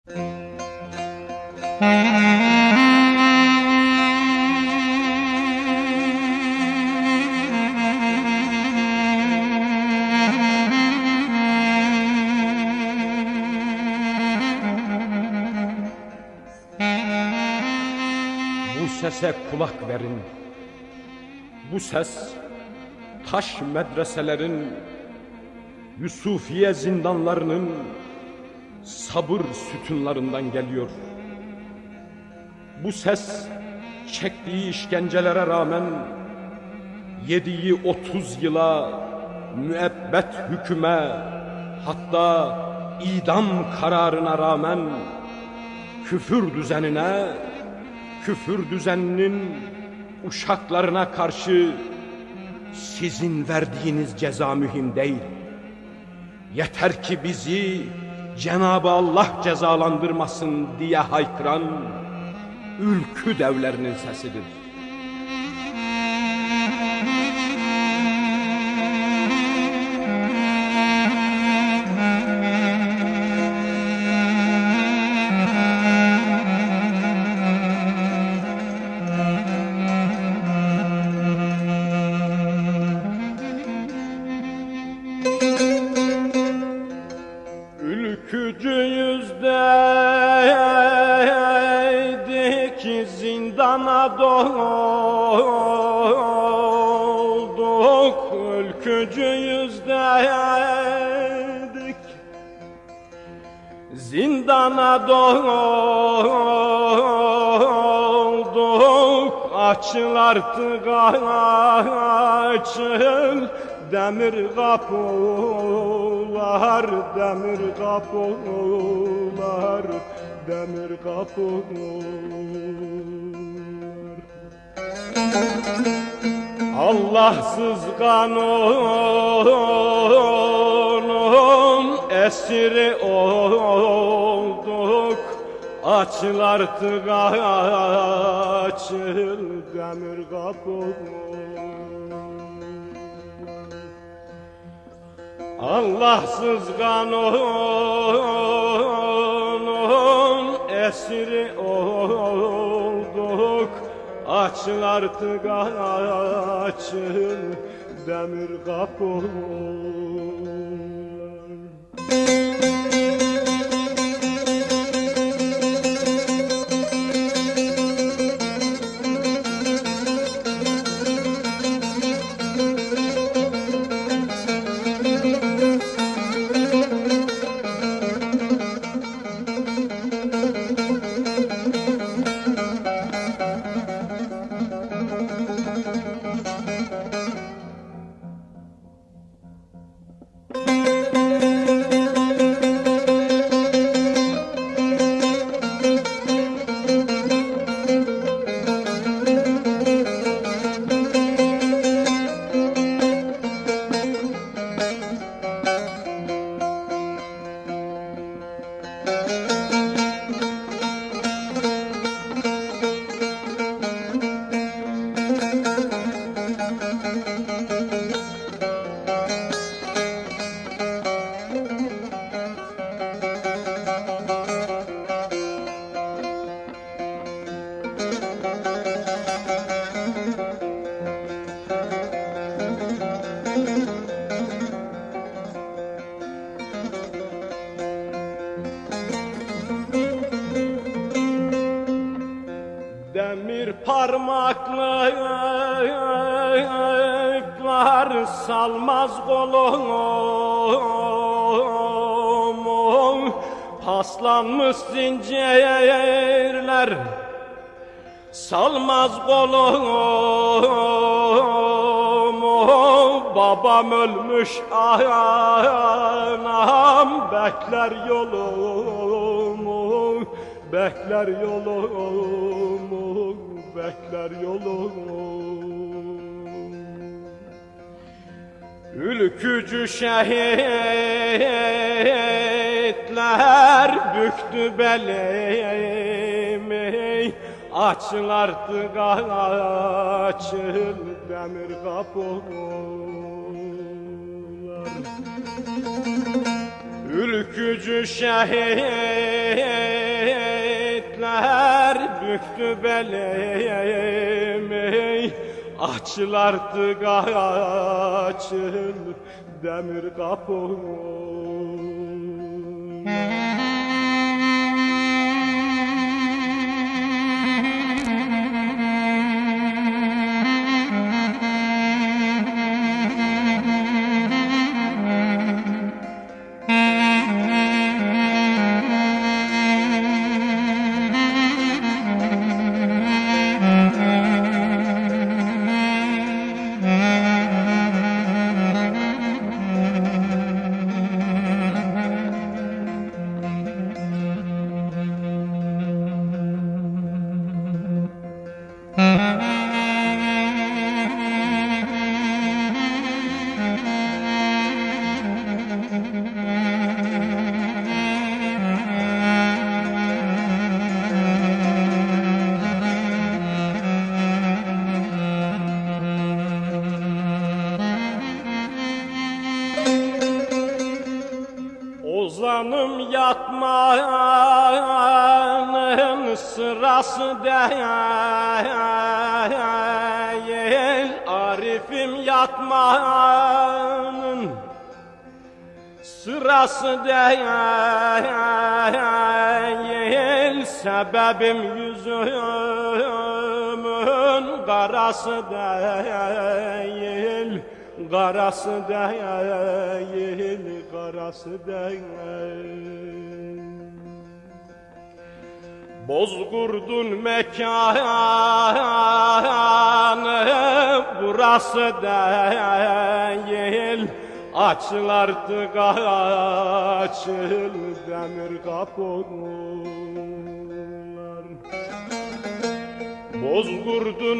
Bu sese kulak verin. Bu ses taş medreselerin, Yusufiye zindanlarının sabır sütunlarından geliyor. Bu ses çektiği işkencelere rağmen yediği 30 yıla, müebbet hüküme, hatta idam kararına rağmen küfür düzenine, küfür düzeninin uşaklarına karşı sizin verdiğiniz ceza mühim değil. Yeter ki bizi Cenab-ı Allah cezalandırmasın diye haykıran ülkü devlerinin sesidir. Ülkücüyüzdeydik, zindana dolduk. Ülkücüyüzdeydik, zindana dolduk. Açıl artık, açıl demir kapılar, demir kapılar, demir kapılar. Allahsız kanunun esiri olduk. Açıl artık, açıl demir kapılar. Allahsız kanunun esiri olduk. Açıl artık, açıl demir kapılar. Demir parmaklıklar salmaz kolumu, paslanmış zincirler salmaz kolumu. Babam ölmüş, anam bekler yolumu, bekler yolumu, bekler yolumu. Ülkücü şehitler büktü belimi. Açıl artık, açıl demir kapılar. Ülkücü şehitler büktü belimi, açıl artık açıl demir kapı. Ozanım yatmanın sırası değil, Arif'im yatmanın sırası değil, sebebim yüzümün karası değil, karası değil, karası değil. Bozkurdun mekanı, burası değil, açıl artık açıl demir kapılar. Bozkurdun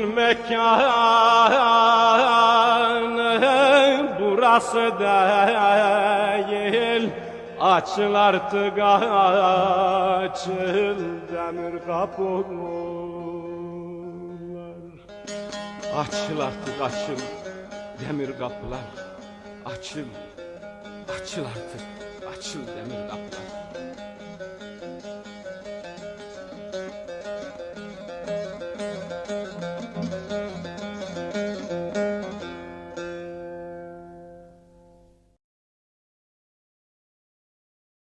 mekanı, burası değil, açıl artık açıl demir kapılar. Açıl artık açıl demir kapılar. Açıl, açıl artık açıl demir kapılar.